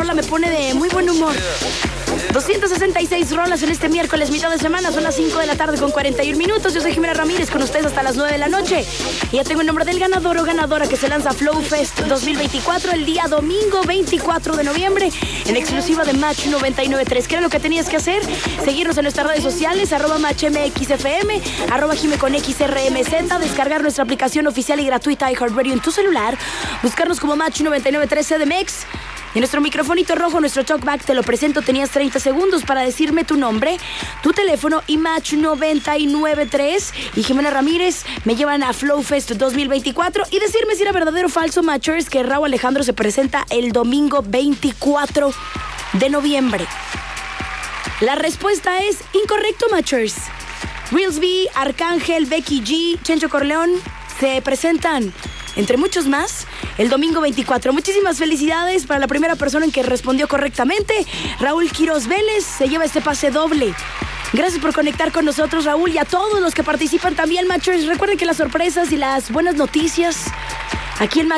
rola me pone de muy buen humor. 266 rolas en este miércoles, mitad de semana, son las 5 de la tarde con 41 minutos. Yo soy Jimena Ramírez, con ustedes hasta las 9 de la noche. Y ya tengo el nombre del ganador o ganadora que se lanza Flow Fest 2024 el día domingo 24 de noviembre en exclusiva de Match 99.3. ¿Qué era lo que tenías que hacer? Seguirnos en nuestras redes sociales, @MatchMXFM, @JimeConXRMZ, descargar nuestra aplicación oficial y gratuita iHeartRadio en tu celular, buscarnos como Match 99.3 CDMX. Y nuestro microfonito rojo, nuestro talkback, te lo presento. Tenías 30 segundos para decirme tu nombre, tu teléfono y Match 99.3 y Jimena Ramírez me llevan a Flow Fest 2024 y decirme si era verdadero o falso, Matchers, que Rauw Alejandro se presenta el domingo 24 de noviembre. La respuesta es incorrecto, Matchers. Reels B, Arcángel, Becky G, Chencho Corleón se presentan, entre muchos más, el domingo 24. Muchísimas felicidades para la primera persona en que respondió correctamente. Raúl Quiroz Vélez se lleva este pase doble. Gracias por conectar con nosotros, Raúl, y a todos los que participan también, Matchers. Recuerden que las sorpresas y las buenas noticias aquí en